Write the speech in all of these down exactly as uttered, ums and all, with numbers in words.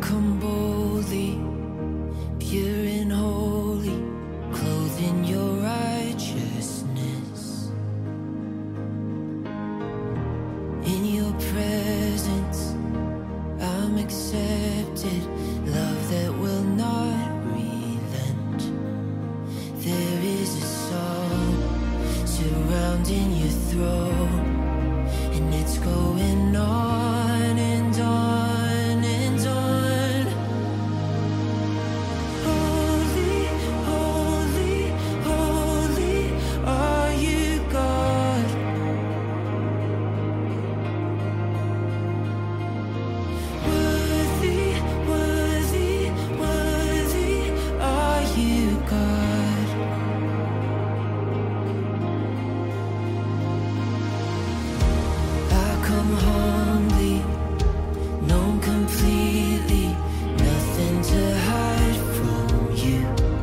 come boldly, pure and holy, clothed in your righteousness. In your presence, I'm accepted, love that will not relent. There is a song surrounding your throne, and it's going on and on and on. Holy, holy, holy are you, God. Worthy, worthy, worthy are you, God. I come humbly, known completely, nothing to hide from you.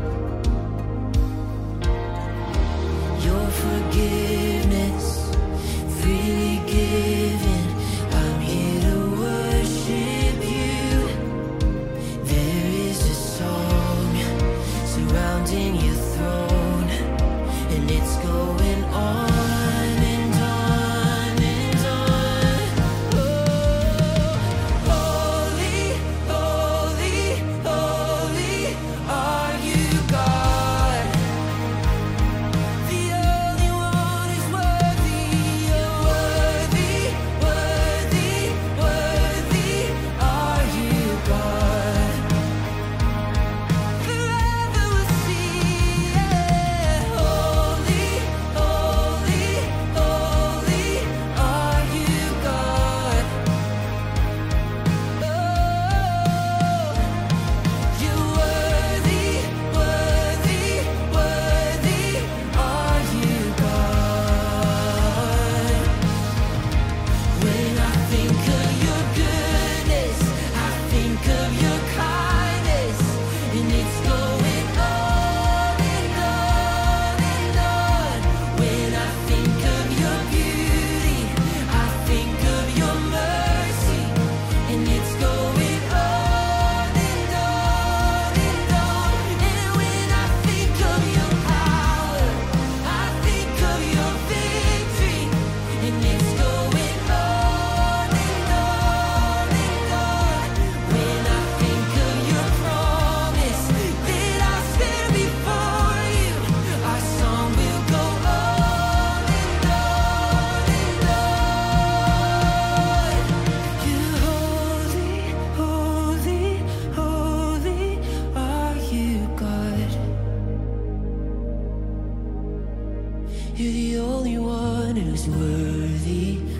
Your forgiveness, freely given, I'm here to worship you. There is a song surrounding your throne, and it's going on and on and on. Oh, holy, holy, holy are you, God. The only one is worthy. You're worthy, worthy, worthy are you, God. Forever we'll see, yeah. Holy, holy, holy are you, God. Oh, you're worthy, worthy, worthy are you, God. When I think of your goodness, I think of your kindness, and it's going on and on and on. When I think of your beauty, I think of your mercy, and it's going on and on and on. And when I think of your power, I think of your victory, and it's going on and on and on. When I think of your promise that I stand before you, our song will go on and on and on. You're holy, holy, holy are you, God. You're the only one who's worthy.